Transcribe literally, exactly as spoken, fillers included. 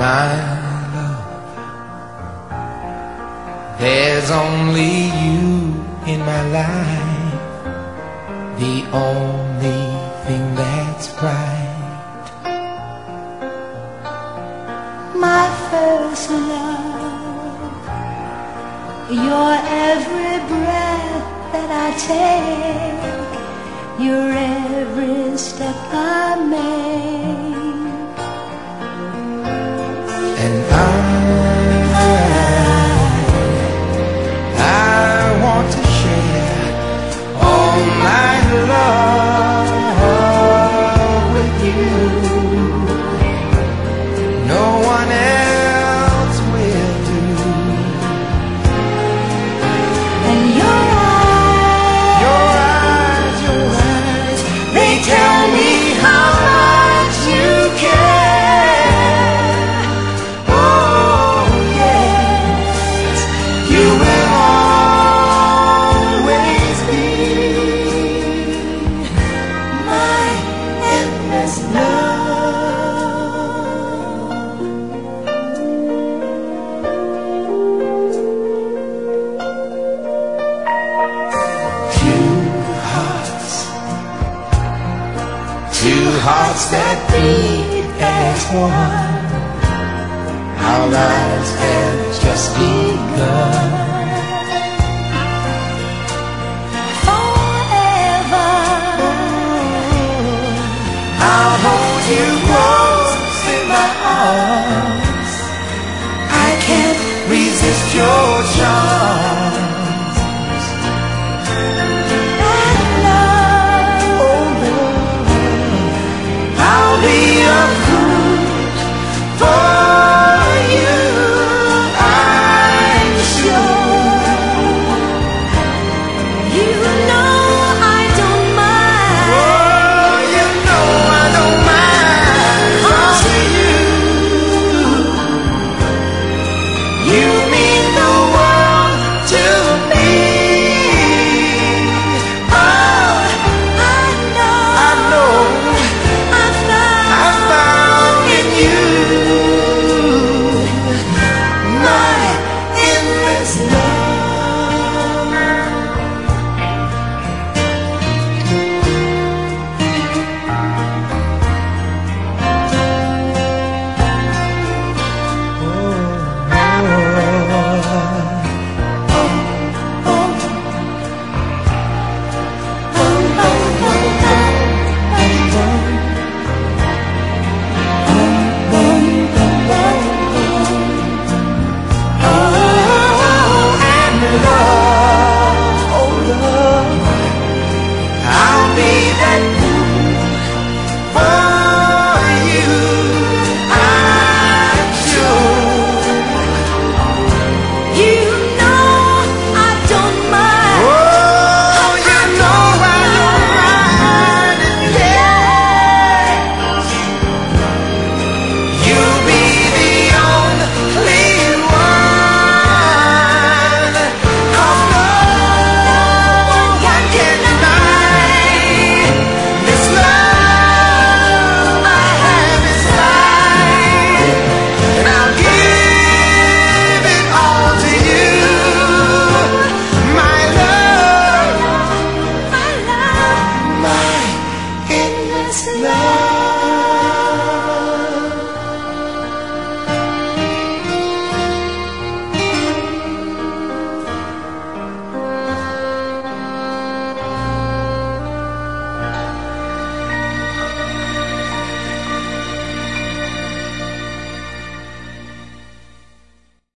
my love. There's only you in my life, the only thing that's right. My first love, your every breath that I take, your every step I make. And I, I want to share all my love with you. No one else will do. And your eyes, your eyes, your eyes, they tell me how much you care. Oh yes, you will always be my endless love. two hearts, two hearts that beat as one. Our lives have just begun. Forever, I'll hold you close in my arms. I can't resist your